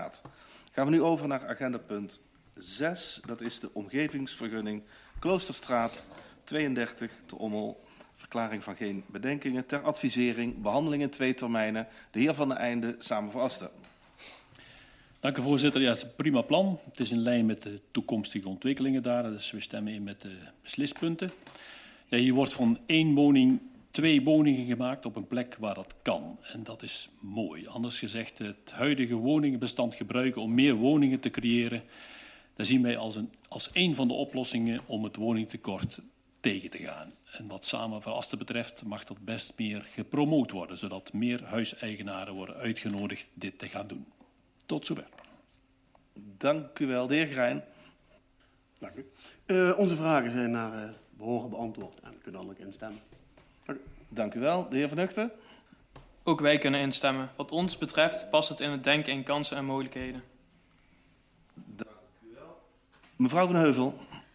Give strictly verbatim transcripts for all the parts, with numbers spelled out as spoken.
Raad. Gaan we nu over naar agenda punt zes. Dat is de omgevingsvergunning Kloosterstraat tweeëndertig te Ommel. Verklaring van geen bedenkingen ter advisering. Behandeling in twee termijnen. De heer Van den Einde, samen voor Asten. Dank u, voorzitter. Ja, het is een prima plan. Het is in lijn met de toekomstige ontwikkelingen daar. Dus we stemmen in met de beslispunten. Ja, hier wordt van één woning twee woningen gemaakt op een plek waar dat kan. En dat is mooi. Anders gezegd, het huidige woningenbestand gebruiken om meer woningen te creëren. Dat zien wij als een, als een van de oplossingen om het woningtekort tegen te gaan. En wat samen voor Asten betreft mag dat best meer gepromoot worden, zodat meer huiseigenaren worden uitgenodigd dit te gaan doen. Tot zover. Dank u wel, de heer Grijn. Dank u. Uh, onze vragen zijn naar uh, behoren beantwoord en we kunnen dan ook instemmen. Dank u. Dank u wel, de heer Van Nuchten. Ook wij kunnen instemmen. Wat ons betreft past het in het denken in kansen en mogelijkheden. Dank u wel. Mevrouw Van Heuvel.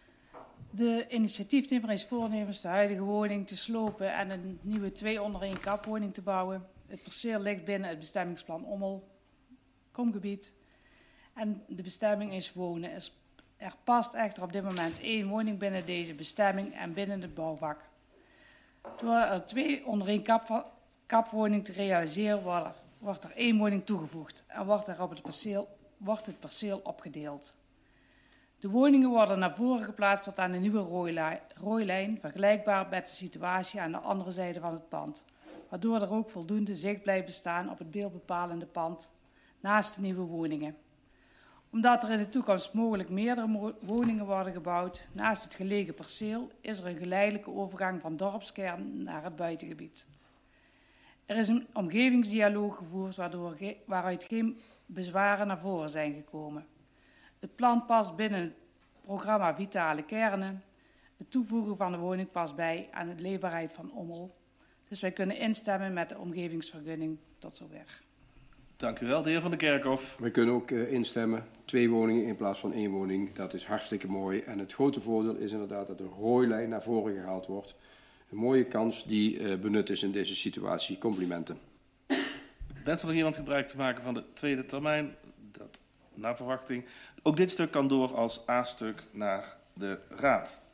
De initiatiefnemer is voornemens de huidige woning te slopen en een nieuwe twee onder één kapwoning te bouwen. Het perceel ligt binnen het bestemmingsplan Ommel, Komgebied. En de bestemming is wonen. Er past echter op dit moment één woning binnen deze bestemming en binnen het bouwvak. Door er twee onder één kap, kapwoning te realiseren wordt er, wordt er één woning toegevoegd en wordt er op het perceel, wordt het perceel opgedeeld. De woningen worden naar voren geplaatst tot aan de nieuwe rooilijn, rooilijn, vergelijkbaar met de situatie aan de andere zijde van het pand, waardoor er ook voldoende zicht blijft bestaan op het beeldbepalende pand naast de nieuwe woningen. Omdat er in de toekomst mogelijk meerdere woningen worden gebouwd naast het gelegen perceel, is er een geleidelijke overgang van dorpskern naar het buitengebied. Er is een omgevingsdialoog gevoerd waardoor, waaruit geen bezwaren naar voren zijn gekomen. Het plan past binnen het programma Vitale Kernen. Het toevoegen van de woning past bij aan de leefbaarheid van Ommel. Dus wij kunnen instemmen met de omgevingsvergunning. Tot zover. Dank u wel, de heer Van der Kerkhof. Wij kunnen ook uh, instemmen. Twee woningen in plaats van één woning. Dat is hartstikke mooi. En het grote voordeel is inderdaad dat de rooilijn naar voren gehaald wordt. Een mooie kans die uh, benut is in deze situatie. Complimenten. Wenst er nog iemand gebruik te maken van de tweede termijn? Dat naar verwachting. Ook dit stuk kan door als A-stuk naar de Raad.